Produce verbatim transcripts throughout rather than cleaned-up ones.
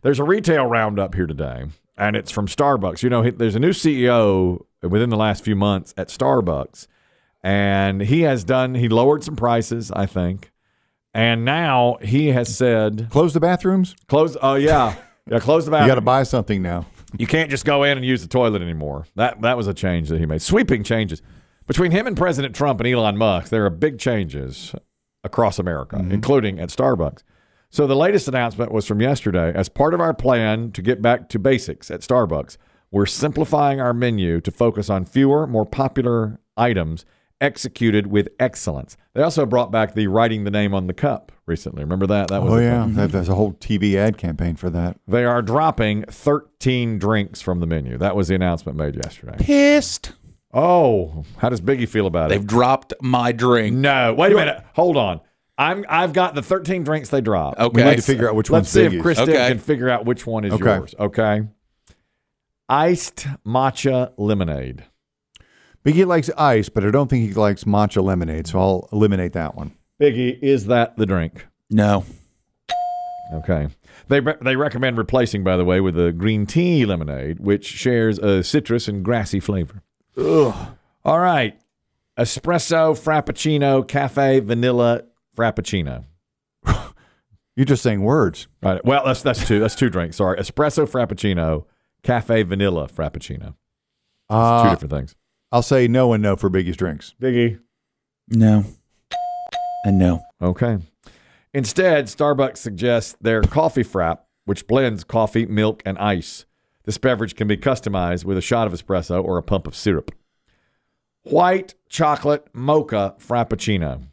There's a retail roundup here today, and it's from Starbucks. You know, there's a new C E O within the last few months at Starbucks, and he has done, he lowered some prices, I think, and now he has said... Close the bathrooms? Close, oh, uh, yeah. Yeah, close the bathroom. You got to buy something now. You can't just go in and use the toilet anymore. That that was a change that he made. Sweeping changes. Between him and President Trump and Elon Musk, there are big changes across America, mm-hmm. including at Starbucks. So the latest announcement was from yesterday. As part of our plan to get back to basics at Starbucks, we're simplifying our menu to focus on fewer, more popular items executed with excellence. They also brought back the writing the name on the cup recently. Remember that? That was oh, yeah. That, there's a whole T V ad campaign for that. They are dropping thirteen drinks from the menu. That was the announcement made yesterday. Pissed. Oh, how does Biggie feel about They've it? They've dropped my drink. No, wait a minute. Hold on. I'm, I've got the thirteen drinks they dropped. Okay. We need to figure out which Let's one's see Biggie's. if Chris okay. can figure out which one is okay. yours. Okay. Iced matcha lemonade. Biggie likes ice, but I don't think he likes matcha lemonade, so I'll eliminate that one. Biggie, is that the drink? No. Okay. They re- they recommend replacing, by the way, with a green tea lemonade, which shares a citrus and grassy flavor. Ugh. All right. Espresso, Frappuccino, Cafe, Vanilla, Frappuccino. You're just saying words. Right. Well, that's that's two. That's two drinks. Sorry. Espresso, Frappuccino, Cafe, Vanilla, Frappuccino. Uh, two different things. I'll say no and no for Biggie's drinks. Biggie. No. And no. Okay. Instead, Starbucks suggests their coffee frap, which blends coffee, milk, and ice. This beverage can be customized with a shot of espresso or a pump of syrup. White chocolate mocha frappuccino.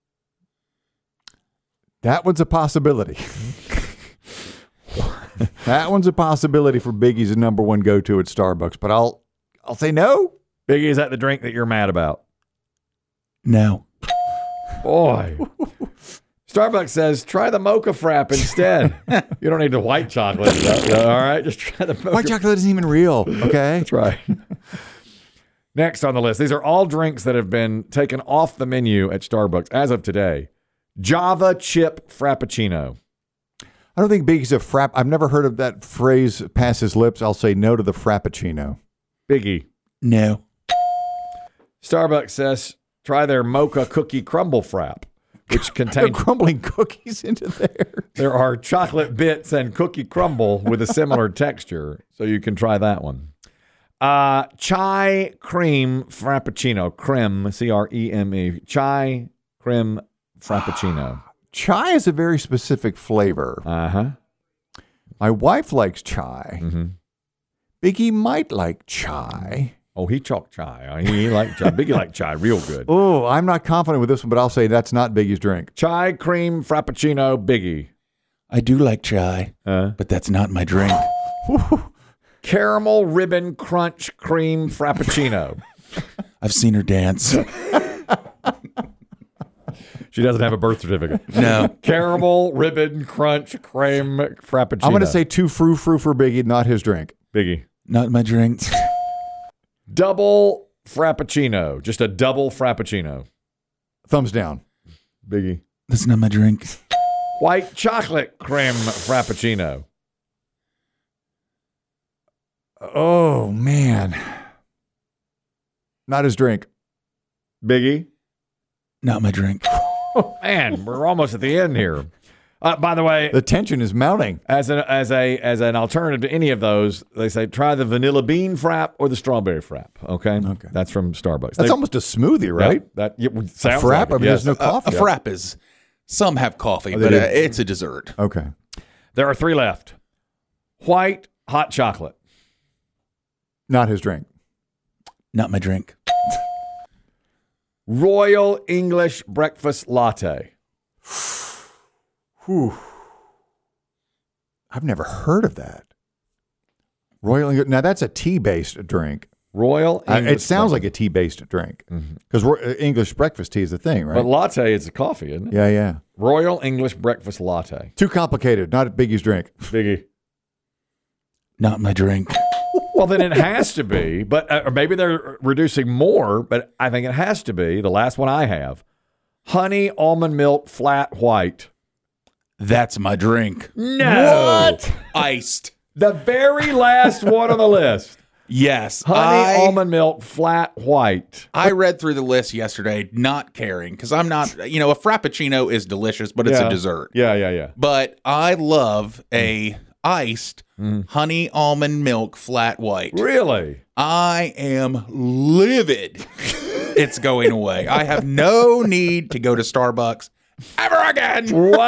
That one's a possibility. That one's a possibility for Biggie's number one go-to at Starbucks, but I'll I'll say no. Biggie, is that the drink that you're mad about? No. Boy. Starbucks says, try the mocha frap instead. You don't need the white chocolate. All right, just try the mocha. White chocolate isn't even real, okay? That's right. Next on the list, these are all drinks that have been taken off the menu at Starbucks as of today. Java chip frappuccino. I don't think Biggie's a frap. I've never heard of that phrase pass his lips. I'll say no to the frappuccino. Biggie. No. Starbucks says, try their mocha cookie crumble frap, which They're contains crumbling cookies into there. there are chocolate bits and cookie crumble with a similar texture, so you can try that one. Uh, chai cream frappuccino, creme, C R E M E, chai creme frappuccino. Chai is a very specific flavor. Uh-huh. My wife likes chai. Mm-hmm. Biggie might like chai. Oh, he chalked chai. He liked chai. Biggie liked chai real good. Oh, I'm not confident with this one, but I'll say that's not Biggie's drink. Chai cream frappuccino, Biggie. I do like chai, Uh, but that's not my drink. caramel ribbon crunch cream frappuccino. I've seen her dance. She doesn't have a birth certificate. No. Caramel ribbon crunch cream frappuccino. I'm going to say two frou frou for Biggie, not his drink. Biggie. Not my drink. Double frappuccino. Just a double frappuccino. Thumbs down. Biggie. That's not my drink. White chocolate creme frappuccino. Oh, man. Not his drink. Biggie. Not my drink. Oh, man, we're almost at the end here. Uh, by the way, The tension is mounting. as an as a as an alternative to any of those, they say try the vanilla bean frap or the strawberry frap. Okay, Okay. That's from Starbucks. That's They- almost a smoothie, right? Yep, that yeah, sounds frap? like it, I mean, yes. there's no A, coffee. a frap is, some have coffee, Oh, they but do. uh, it's a dessert. Okay. There are three left. White hot chocolate. Not his drink. Not my drink. Royal English breakfast latte. Whew. I've never heard of that. Royal English. Now, that's a tea-based drink. Royal I, English it sounds like breakfast. a tea-based drink because English breakfast tea is the thing, right? But latte is a coffee, isn't it? yeah, yeah. Royal English breakfast latte. Too complicated. Not Biggie's drink. Biggie. Not my drink. Well, then it has to be, but uh, or maybe they're reducing more, but I think it has to be the last one I have. Honey almond milk flat white. That's my drink. No. What? Iced. The very last one on the list. Yes. Honey I, almond milk flat white. I read through the list yesterday, not caring, because I'm not, you know, a Frappuccino is delicious, but it's Yeah. a dessert. Yeah, yeah, yeah. But I love a iced honey almond milk flat white. Really? I am livid. It's going away. I have no need to go to Starbucks ever again.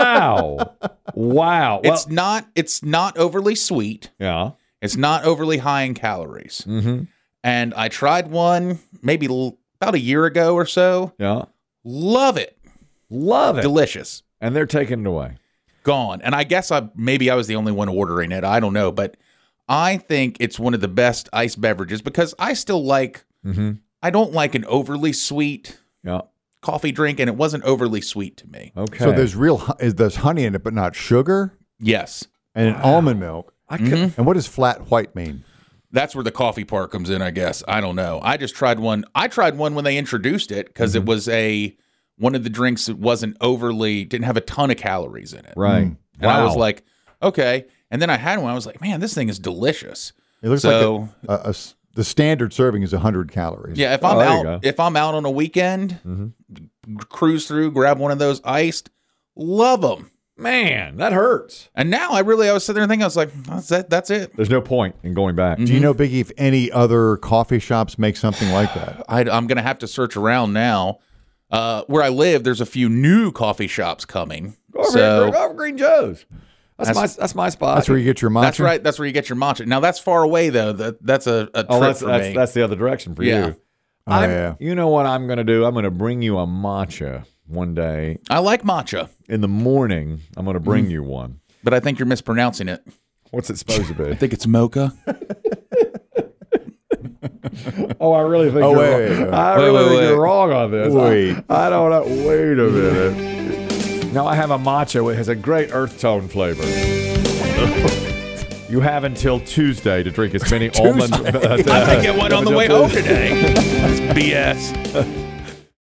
Wow. Wow. Well, It's not. It's not overly sweet. yeah. It's not overly high in calories. Mm-hmm. And I tried one maybe l- about a year ago or so. Yeah. Love it. Love it. Delicious. And they're taking it away. Gone. And I guess I maybe I was the only one ordering it. I don't know, but I think it's one of the best iced beverages because I still like. Mm-hmm. I don't like an overly sweet Yeah. coffee drink, and it wasn't overly sweet to me. Okay. So there's real hu- is there's honey in it, but not sugar, Yes. and an almond milk. I could, And what does flat white mean? That's where the coffee part comes in, I guess. I don't know. I just tried one. I tried one when they introduced it because it was a one of the drinks that wasn't overly didn't have a ton of calories in it. right. And I was Wow. like, okay. And then I had one. I was like, man, this thing is delicious. It looks So- like a, a- a s- the standard serving is one hundred calories. Yeah, if Oh, I'm there you out go. if I'm out on a weekend, g- cruise through, grab one of those iced, love them. Man, that hurts. And now I really I was sitting there thinking I was like, that's it. That's it. There's no point in going back. Do you know, Biggie, if any other coffee shops make something like that? I, I'm going to have to search around now. Uh, where I live, there's a few new coffee shops coming. Go over, so go over Green Joe's. That's, That's- my that's my spot. That's where you get your matcha. that's right. That's where you get your matcha. Now that's far away though. That that's a, a trip Oh, that's for that's, me. that's the other direction for Yeah. you. Oh, I'm- yeah. You know what I'm going to do? I'm going to bring you a matcha one day I like matcha, in the morning. I'm going to bring you one. but I think you're mispronouncing it. What's it supposed to be? I think it's mocha. Oh, I really think Oh, you're wait, wrong. wait, wait. I Wait, really wait, think wait. you're wrong on this. Wait. I, I don't know. Wait a minute. Now I have a matcha. It has a great earth tone flavor. You have until Tuesday to drink as many almond. I might get one on the way home today. It's B S.